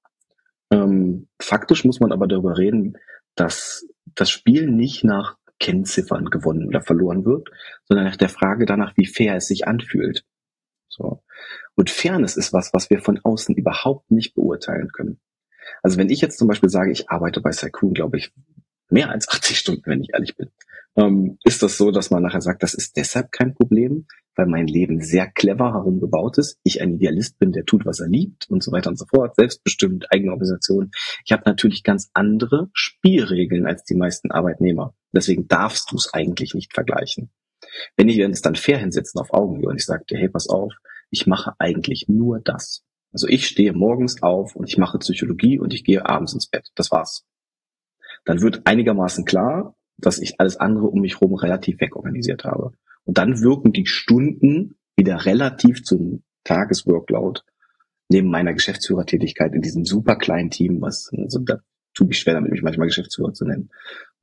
Faktisch muss man aber darüber reden, dass das Spiel nicht nach Kennziffern gewonnen oder verloren wird, sondern nach der Frage danach, wie fair es sich anfühlt. So. Und Fairness ist was wir von außen überhaupt nicht beurteilen können. Also wenn ich jetzt zum Beispiel sage, ich arbeite bei Saikun, glaube ich, mehr als 80 Stunden, wenn ich ehrlich bin, ist das so, dass man nachher sagt, das ist deshalb kein Problem, weil mein Leben sehr clever herumgebaut ist. Ich ein Idealist bin, der tut, was er liebt und so weiter und so fort, selbstbestimmt, eigene Organisation. Ich habe natürlich ganz andere Spielregeln als die meisten Arbeitnehmer. Deswegen darfst du es eigentlich nicht vergleichen. Wenn wir uns dann fair hinsetzen auf Augenhöhe und ich sage dir, hey, pass auf, ich mache eigentlich nur das. Also ich stehe morgens auf und ich mache Psychologie und ich gehe abends ins Bett. Das war's. Dann wird einigermaßen klar, dass ich alles andere um mich herum relativ wegorganisiert habe. Und dann wirken die Stunden wieder relativ zum Tagesworkload neben meiner Geschäftsführertätigkeit in diesem super kleinen Team, also da tue ich schwer damit, mich manchmal Geschäftsführer zu nennen,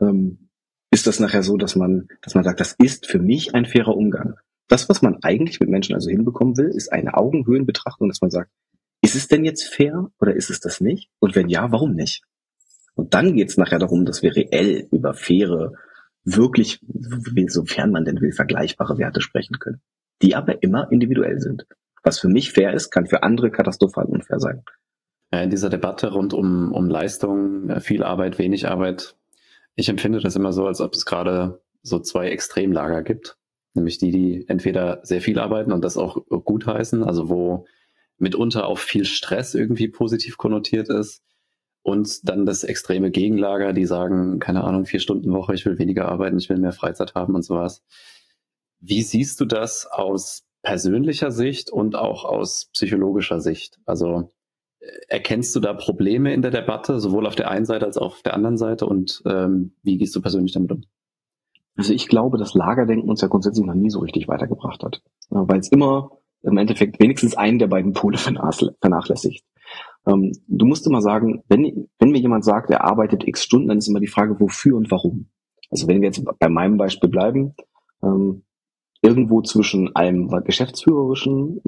ist das nachher so, dass man sagt, das ist für mich ein fairer Umgang. Das, was man eigentlich mit Menschen also hinbekommen will, ist eine Augenhöhenbetrachtung, dass man sagt, ist es denn jetzt fair oder ist es das nicht? Und wenn ja, warum nicht? Und dann geht es nachher darum, dass wir reell über faire, wirklich, sofern man denn will, vergleichbare Werte sprechen können, die aber immer individuell sind. Was für mich fair ist, kann für andere katastrophal unfair sein. Ja, in dieser Debatte rund um Leistung, viel Arbeit, wenig Arbeit, ich empfinde das immer so, als ob es gerade so zwei Extremlager gibt. Nämlich die entweder sehr viel arbeiten und das auch gut heißen, also wo mitunter auch viel Stress irgendwie positiv konnotiert ist. Und dann das extreme Gegenlager, die sagen, keine Ahnung, 4-Stunden-Woche, ich will weniger arbeiten, ich will mehr Freizeit haben und sowas. Wie siehst du das aus persönlicher Sicht und auch aus psychologischer Sicht? Also erkennst du da Probleme in der Debatte, sowohl auf der einen Seite als auch auf der anderen Seite? Und wie gehst du persönlich damit um? Also ich glaube, dass Lagerdenken uns ja grundsätzlich noch nie so richtig weitergebracht hat. Weil es immer im Endeffekt wenigstens einen der beiden Pole vernachlässigt. Du musst immer sagen, wenn mir jemand sagt, er arbeitet x Stunden, dann ist immer die Frage, wofür und warum. Also wenn wir jetzt bei meinem Beispiel bleiben, irgendwo zwischen einem geschäftsführerischen,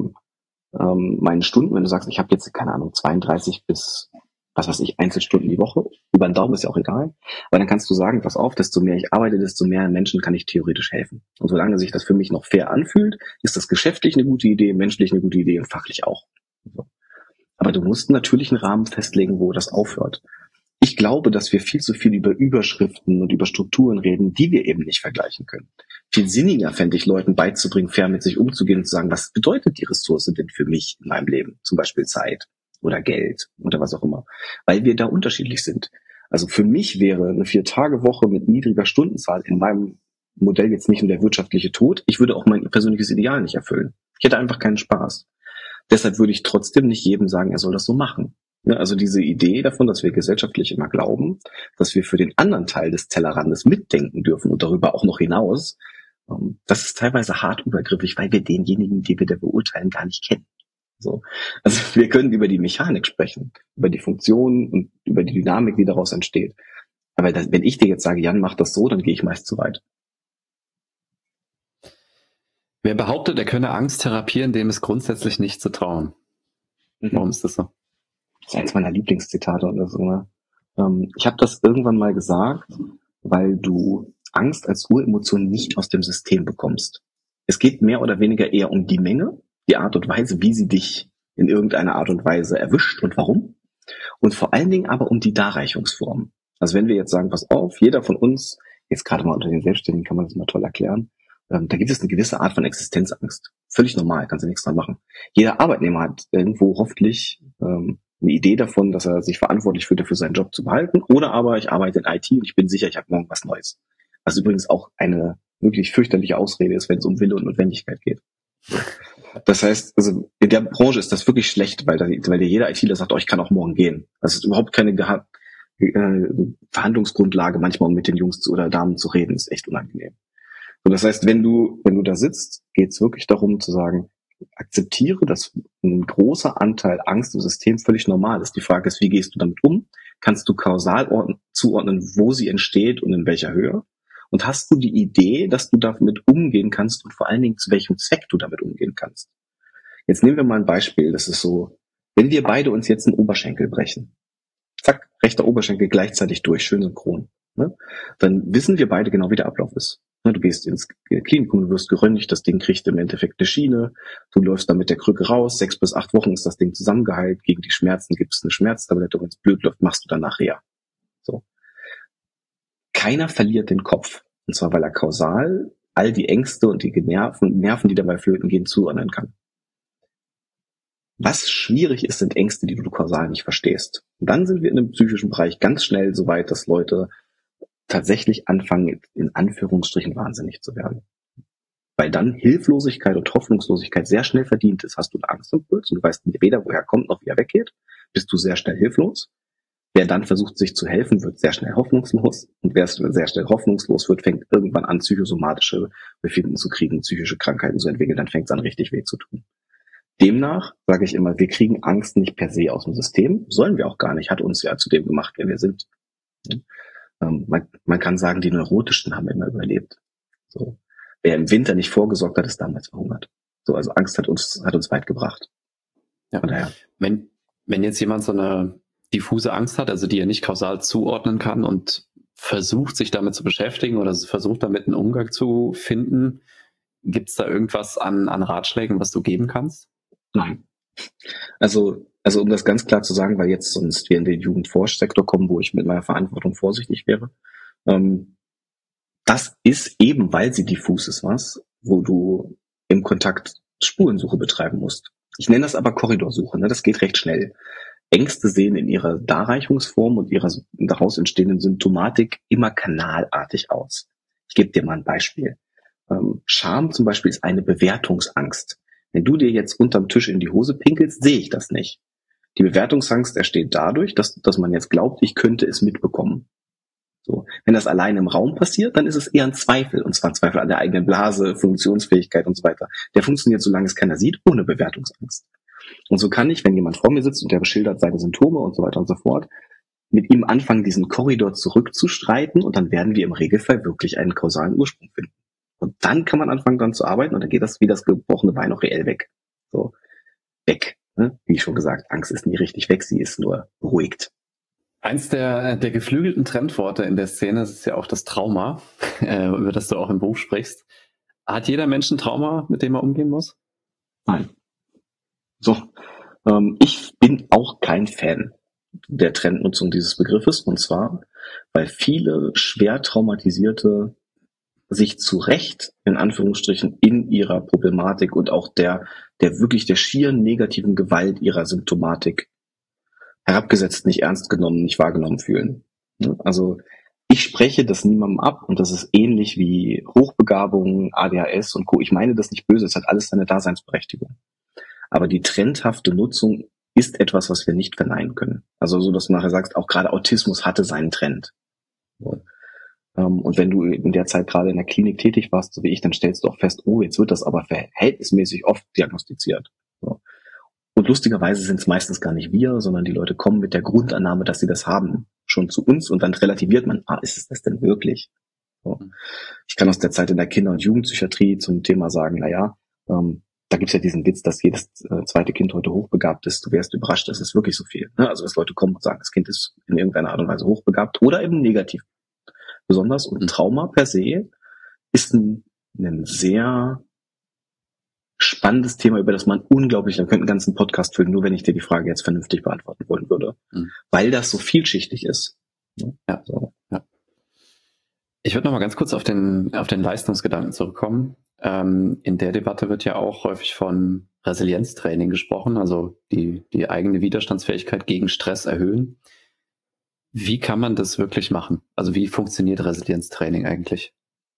meinen Stunden, wenn du sagst, ich habe jetzt, keine Ahnung, 32 bis, was weiß ich, Einzelstunden die Woche, über den Daumen ist ja auch egal, aber dann kannst du sagen, pass auf, desto mehr ich arbeite, desto mehr Menschen kann ich theoretisch helfen. Und solange sich das für mich noch fair anfühlt, ist das geschäftlich eine gute Idee, menschlich eine gute Idee und fachlich auch. Aber du musst natürlich einen Rahmen festlegen, wo das aufhört. Ich glaube, dass wir viel zu viel über Überschriften und über Strukturen reden, die wir eben nicht vergleichen können. Viel sinniger fände ich, Leuten beizubringen, fair mit sich umzugehen und zu sagen, was bedeutet die Ressource denn für mich in meinem Leben? Zum Beispiel Zeit oder Geld oder was auch immer. Weil wir da unterschiedlich sind. Also für mich wäre eine 4-Tage-Woche mit niedriger Stundenzahl in meinem Modell jetzt nicht nur der wirtschaftliche Tod. Ich würde auch mein persönliches Ideal nicht erfüllen. Ich hätte einfach keinen Spaß. Deshalb würde ich trotzdem nicht jedem sagen, er soll das so machen. Ja, also diese Idee davon, dass wir gesellschaftlich immer glauben, dass wir für den anderen Teil des Tellerrandes mitdenken dürfen und darüber auch noch hinaus, das ist teilweise hart übergriffig, weil wir denjenigen, die wir da beurteilen, gar nicht kennen. So. Also wir können über die Mechanik sprechen, über die Funktion und über die Dynamik, die daraus entsteht. Aber wenn ich dir jetzt sage, Jan, mach das so, dann gehe ich meist zu weit. Wer behauptet, er könne Angst therapieren, dem ist grundsätzlich nicht zu trauen. Warum ist das so? Das ist eins meiner Lieblingszitate oder so. Ne? Ich habe das irgendwann mal gesagt, weil du Angst als Uremotion nicht aus dem System bekommst. Es geht mehr oder weniger eher um die Menge, die Art und Weise, wie sie dich in irgendeiner Art und Weise erwischt und warum. Und vor allen Dingen aber um die Darreichungsform. Also wenn wir jetzt sagen, pass auf, jeder von uns, jetzt gerade mal unter den Selbstständigen kann man das mal toll erklären, da gibt es eine gewisse Art von Existenzangst. Völlig normal, kannst du nichts dran machen. Jeder Arbeitnehmer hat irgendwo hoffentlich eine Idee davon, dass er sich verantwortlich fühlt, dafür seinen Job zu behalten. Oder aber ich arbeite in IT und ich bin sicher, ich habe morgen was Neues. Was übrigens auch eine wirklich fürchterliche Ausrede ist, wenn es um Wille und Notwendigkeit geht. Das heißt, also in der Branche ist das wirklich schlecht, weil dir jeder ITler sagt, oh, ich kann auch morgen gehen. Das ist überhaupt keine Verhandlungsgrundlage, manchmal um mit den Jungs oder Damen zu reden, ist echt unangenehm. So, das heißt, wenn du da sitzt, geht es wirklich darum zu sagen, akzeptiere, dass ein großer Anteil Angst im System völlig normal ist. Die Frage ist, wie gehst du damit um? Kannst du kausal zuordnen, wo sie entsteht und in welcher Höhe? Und hast du die Idee, dass du damit umgehen kannst und vor allen Dingen zu welchem Zweck du damit umgehen kannst? Jetzt nehmen wir mal ein Beispiel. Das ist so, wenn wir beide uns jetzt einen Oberschenkel brechen, zack, rechter Oberschenkel gleichzeitig durch, schön synchron, ne? Dann wissen wir beide genau, wie der Ablauf ist. Du gehst ins Klinikum, du wirst geröntgt, das Ding kriegt im Endeffekt eine Schiene, du läufst dann mit der Krücke raus, 6 bis 8 Wochen ist das Ding zusammengeheilt, gegen die Schmerzen gibt es eine Schmerztablette, wenn es blöd läuft, machst du dann nachher. So. Keiner verliert den Kopf, und zwar weil er kausal all die Ängste und die Nerven, die dabei flöten gehen, zuordnen kann. Was schwierig ist, sind Ängste, die du kausal nicht verstehst. Und dann sind wir in dem psychischen Bereich ganz schnell so weit, dass Leute tatsächlich anfangen, in Anführungsstrichen wahnsinnig zu werden. Weil dann Hilflosigkeit und Hoffnungslosigkeit sehr schnell verdient ist. Hast du einen Angstimpuls und du weißt weder, woher kommt, noch wie er weggeht, bist du sehr schnell hilflos. Wer dann versucht, sich zu helfen, wird sehr schnell hoffnungslos. Und wer sehr schnell hoffnungslos wird, fängt irgendwann an, psychosomatische Befinden zu kriegen, psychische Krankheiten zu entwickeln, dann fängt es an, richtig weh zu tun. Demnach sage ich immer, wir kriegen Angst nicht per se aus dem System, sollen wir auch gar nicht, hat uns ja zu dem gemacht, wer wir sind. Man kann sagen, die Neurotischen haben immer überlebt. So. Wer im Winter nicht vorgesorgt hat, ist damals verhungert. So, also Angst hat uns weit gebracht. Ja. Von daher. Wenn jetzt jemand so eine diffuse Angst hat, also die er nicht kausal zuordnen kann und versucht, sich damit zu beschäftigen oder versucht, damit einen Umgang zu finden, gibt es da irgendwas an Ratschlägen, was du geben kannst? Nein. Also um das ganz klar zu sagen, weil jetzt sonst wir in den Jugendforschsektor kommen, wo ich mit meiner Verantwortung vorsichtig wäre. Das ist eben, weil sie diffus ist, wo du im Kontakt Spurensuche betreiben musst. Ich nenne das aber Korridorsuche, ne? Das geht recht schnell. Ängste sehen in ihrer Darreichungsform und ihrer daraus entstehenden Symptomatik immer kanalartig aus. Ich gebe dir mal ein Beispiel. Scham zum Beispiel ist eine Bewertungsangst. Wenn du dir jetzt unterm Tisch in die Hose pinkelst, sehe ich das nicht. Die Bewertungsangst entsteht dadurch, dass man jetzt glaubt, ich könnte es mitbekommen. So. Wenn das allein im Raum passiert, dann ist es eher ein Zweifel, und zwar ein Zweifel an der eigenen Blase, Funktionsfähigkeit und so weiter. Der funktioniert, solange es keiner sieht, ohne Bewertungsangst. Und so kann ich, wenn jemand vor mir sitzt und der beschildert seine Symptome und so weiter und so fort, mit ihm anfangen, diesen Korridor zurückzustreiten, und dann werden wir im Regelfall wirklich einen kausalen Ursprung finden. Und dann kann man anfangen, dran zu arbeiten, und dann geht das wie das gebrochene Bein auch reell weg. So, weg. Ne? Wie schon gesagt, Angst ist nie richtig weg, sie ist nur beruhigt. Eins der geflügelten Trendworte in der Szene ist ja auch das Trauma, über das du auch im Buch sprichst. Hat jeder Mensch ein Trauma, mit dem er umgehen muss? Nein. So, ich bin auch kein Fan der Trendnutzung dieses Begriffes, und zwar, weil viele schwer Traumatisierte sich zu Recht, in Anführungsstrichen, in ihrer Problematik und auch der wirklich der schieren negativen Gewalt ihrer Symptomatik herabgesetzt, nicht ernst genommen, nicht wahrgenommen fühlen. Also ich spreche das niemandem ab, und das ist ähnlich wie Hochbegabung, ADHS und Co. Ich meine das nicht böse, es hat alles seine Daseinsberechtigung. Aber die trendhafte Nutzung ist etwas, was wir nicht verneinen können. Also so, dass du nachher sagst, auch gerade Autismus hatte seinen Trend. Und wenn du in der Zeit gerade in der Klinik tätig warst, so wie ich, dann stellst du auch fest, oh, jetzt wird das aber verhältnismäßig oft diagnostiziert. Und lustigerweise sind es meistens gar nicht wir, sondern die Leute kommen mit der Grundannahme, dass sie das haben, schon zu uns, und dann relativiert man, ist es das denn wirklich? Ich kann aus der Zeit in der Kinder- und Jugendpsychiatrie zum Thema sagen, da gibt's ja diesen Witz, dass jedes zweite Kind heute hochbegabt ist. Du wärst überrascht, es ist wirklich so viel. Also dass Leute kommen und sagen, das Kind ist in irgendeiner Art und Weise hochbegabt oder eben negativ besonders. Und Trauma per se ist ein sehr spannendes Thema, über das man unglaublich, man könnte einen ganzen Podcast füllen, nur wenn ich dir die Frage jetzt vernünftig beantworten wollen würde. Weil das so vielschichtig ist. Ja. So. Ja. Ich würde noch mal ganz kurz auf den Leistungsgedanken zurückkommen. In der Debatte wird ja auch häufig von Resilienztraining gesprochen, also die eigene Widerstandsfähigkeit gegen Stress erhöhen. Wie kann man das wirklich machen? Also wie funktioniert Resilienztraining eigentlich?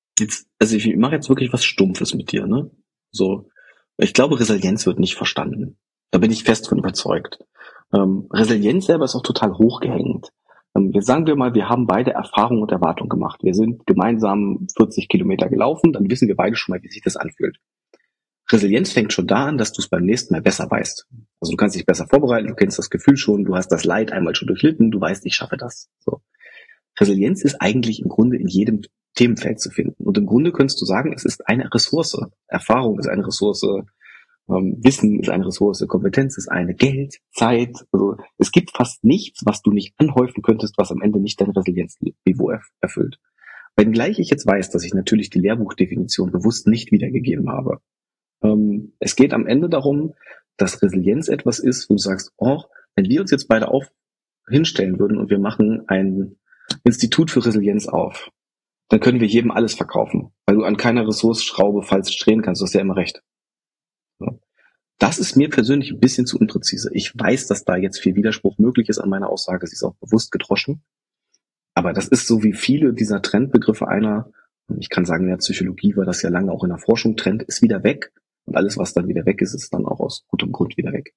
Ich mache jetzt wirklich was Stumpfes mit dir, ne? So, ich glaube, Resilienz wird nicht verstanden. Da bin ich fest von überzeugt. Resilienz selber ist auch total hochgehängt. Jetzt sagen wir mal, wir haben beide Erfahrung und Erwartung gemacht. Wir sind gemeinsam 40 Kilometer gelaufen, dann wissen wir beide schon mal, wie sich das anfühlt. Resilienz fängt schon da an, dass du es beim nächsten Mal besser weißt. Also du kannst dich besser vorbereiten, du kennst das Gefühl schon, du hast das Leid einmal schon durchlitten, du weißt, ich schaffe das. So. Resilienz ist eigentlich im Grunde in jedem Themenfeld zu finden. Und im Grunde könntest du sagen, es ist eine Ressource. Erfahrung ist eine Ressource, Wissen ist eine Ressource, Kompetenz ist eine, Geld, Zeit. Also es gibt fast nichts, was du nicht anhäufen könntest, was am Ende nicht dein Resilienzniveau erfüllt. Wenngleich ich jetzt weiß, dass ich natürlich die Lehrbuchdefinition bewusst nicht wiedergegeben habe. Es geht am Ende darum, dass Resilienz etwas ist, wo du sagst, wenn wir uns jetzt beide hinstellen würden und wir machen ein Institut für Resilienz auf, dann können wir jedem alles verkaufen, weil du an keiner Ressourcenschraube falsch drehen kannst, du hast ja immer recht. Das ist mir persönlich ein bisschen zu unpräzise. Ich weiß, dass da jetzt viel Widerspruch möglich ist an meiner Aussage, sie ist auch bewusst gedroschen. Aber das ist so wie viele dieser Trendbegriffe ich kann sagen, in der Psychologie war das ja lange auch in der Forschung, Trend ist wieder weg. Und alles, was dann wieder weg ist, ist dann auch aus gutem Grund wieder weg.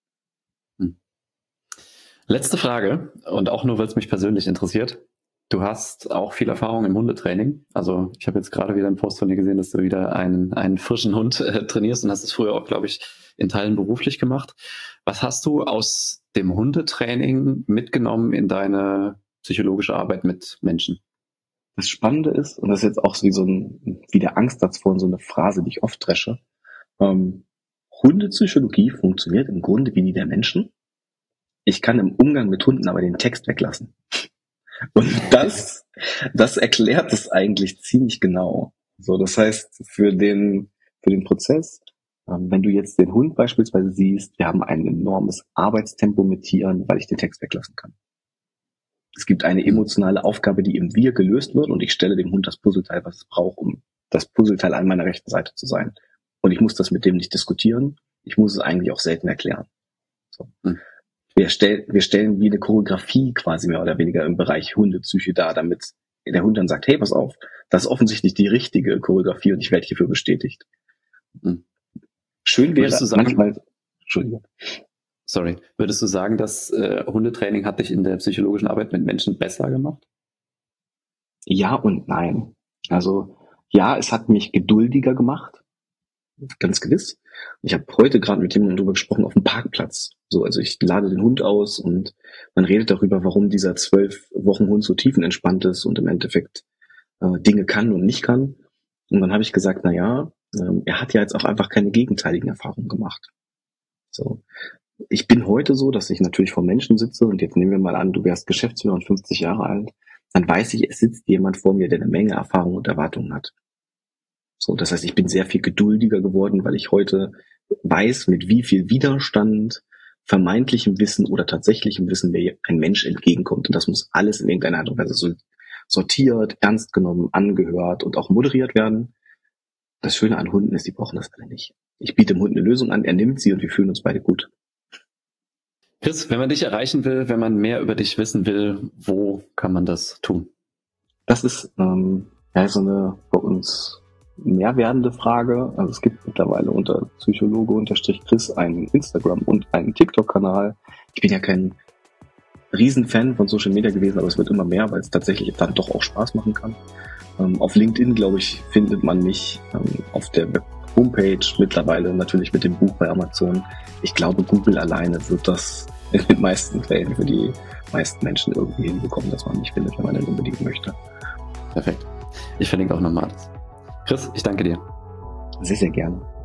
Letzte Frage, und auch nur, weil es mich persönlich interessiert. Du hast auch viel Erfahrung im Hundetraining. Also ich habe jetzt gerade wieder einen Post von dir gesehen, dass du wieder einen frischen Hund trainierst und hast es früher auch, glaube ich, in Teilen beruflich gemacht. Was hast du aus dem Hundetraining mitgenommen in deine psychologische Arbeit mit Menschen? Das Spannende ist, und das ist jetzt auch wie der Angstsatz vor so eine Phrase, die ich oft dresche, Hundepsychologie funktioniert im Grunde wie die der Menschen. Ich kann im Umgang mit Hunden aber den Text weglassen. Und das erklärt es eigentlich ziemlich genau. So, das heißt, für den Prozess, wenn du jetzt den Hund beispielsweise siehst, wir haben ein enormes Arbeitstempo mit Tieren, weil ich den Text weglassen kann. Es gibt eine emotionale Aufgabe, die im Wir gelöst wird, und ich stelle dem Hund das Puzzleteil, was es braucht, um das Puzzleteil an meiner rechten Seite zu sein. Und ich muss das mit dem nicht diskutieren. Ich muss es eigentlich auch selten erklären. So. Wir stellen wie eine Choreografie quasi mehr oder weniger im Bereich Hundepsyche dar, damit der Hund dann sagt, hey, pass auf, das ist offensichtlich die richtige Choreografie und ich werde hierfür bestätigt. Schön wäre manchmal, Entschuldigung. Sorry, würdest du sagen, dass Hundetraining hat dich in der psychologischen Arbeit mit Menschen besser gemacht? Ja und nein. Also ja, es hat mich geduldiger gemacht, ganz gewiss. Ich habe heute gerade mit jemandem darüber gesprochen auf dem Parkplatz. So, also ich lade den Hund aus und man redet darüber, warum dieser 12 Wochen Hund so tiefenentspannt ist und im Endeffekt Dinge kann und nicht kann. Und dann habe ich gesagt, er hat ja jetzt auch einfach keine gegenteiligen Erfahrungen gemacht. So. Ich bin heute so, dass ich natürlich vor Menschen sitze, und jetzt nehmen wir mal an, du wärst Geschäftsführer und 50 Jahre alt, dann weiß ich, es sitzt jemand vor mir, der eine Menge Erfahrung und Erwartungen hat. So, das heißt, ich bin sehr viel geduldiger geworden, weil ich heute weiß, mit wie viel Widerstand, vermeintlichem Wissen oder tatsächlichem Wissen mir ein Mensch entgegenkommt. Und das muss alles in irgendeiner Art und Weise so sortiert, ernst genommen, angehört und auch moderiert werden. Das Schöne an Hunden ist, die brauchen das alle nicht. Ich biete dem Hund eine Lösung an, er nimmt sie und wir fühlen uns beide gut. Chris, wenn man dich erreichen will, wenn man mehr über dich wissen will, wo kann man das tun? Das ist so eine bei uns mehr werdende Frage. Also es gibt mittlerweile unter Psychologe-Chris einen Instagram- und einen TikTok-Kanal. Ich bin ja kein Riesenfan von Social Media gewesen, aber es wird immer mehr, weil es tatsächlich dann doch auch Spaß machen kann. Auf LinkedIn, glaube ich, findet man mich auf der Homepage, mittlerweile natürlich mit dem Buch bei Amazon. Ich glaube, Google alleine wird das in den meisten Fällen für die meisten Menschen irgendwie hinbekommen, dass man mich findet, wenn man das unbedingt möchte. Perfekt. Ich verlinke auch nochmal alles. Chris, ich danke dir. Sehr, sehr gerne.